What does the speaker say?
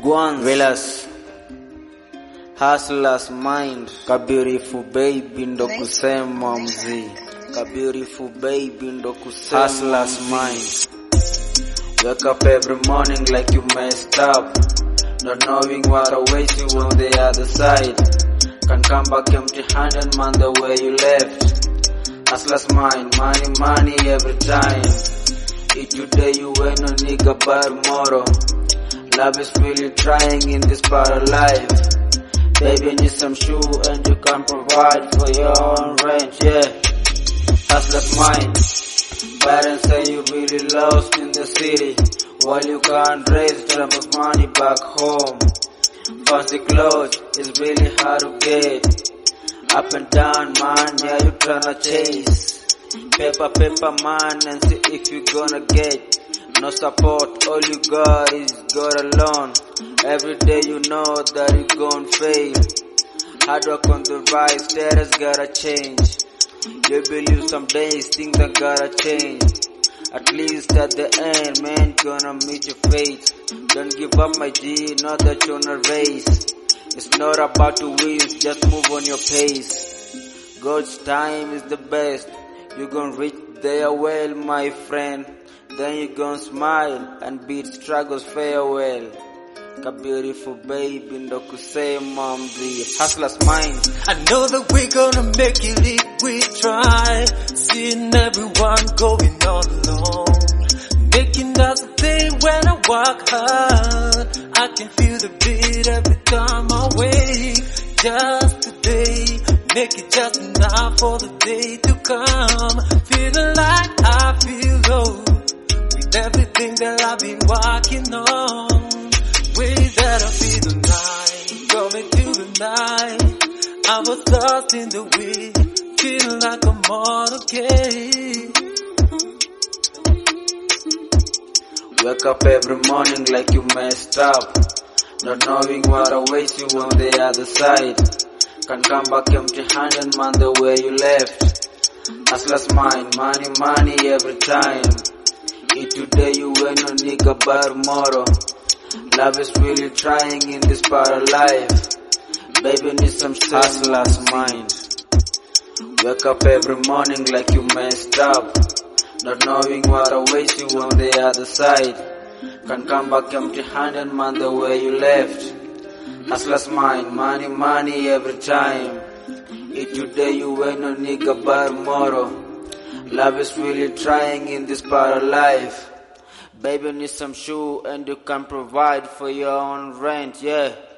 Guans, Velas, Hustler's Mind, ka beautiful baby ndo kusema mzee, ka beautiful baby ndo kusema Hustler's Mind. Wake up every morning like you messed up, not knowing what awaits you on the other side. Can come back empty-handed, man, the way you left. Hustler's Mind, money every time. Eat today, you ain't no nigga by tomorrow. Love is really trying in this part of life. Baby, need some shoe and you can provide for your own rent, yeah. Hustler's Mind. Parents say you really lost in the city, while you can't raise them of money back home. Fancy clothes is really hard to get. Up and down, man, yeah, you tryna chase. Paper, man, and see if you gonna get. No support, all you got is God alone. Every day you know that you gon' fail. Hard work on the rise, status gotta change. You believe some days things are gotta change. At least at the end, man, gonna meet your fate. Don't give up, my G, not that you're on a race. It's not about to win, just move on your pace. God's time is the best. You gon' reach there well, my friend. Then you gon' smile and beat struggles farewell. Ka beautiful baby ndo kusema mzee. Hustler's Mind. I know that we're gonna make it if we try. Seeing everyone going on alone, making us a day when I work hard. I can feel the beat every time I wake. Just today, make it just enough for the day to come. Feeling like I feel low with everything that I've been working on. Way that I feel the night, coming to the night. I was lost in the wind, feeling like I'm all okay. Wake up every morning like you messed up, not knowing what awaits you on the other side. Can come back empty-handed, man, the way you left. Hustler's Mind, money every time. Eat today, you ain't no nigga by tomorrow. Love is really trying in this part of life. Baby, need some Hustler's Mind. Wake up every morning like you messed up, not knowing what awaits you on the other side. Can come back empty-handed, man, the way you left. Hustler's Mind, money every time. Eat today, you ain't no nigga by tomorrow. Love is really trying in this part of life. Baby, need some shoe and you can provide for your own rent, yeah.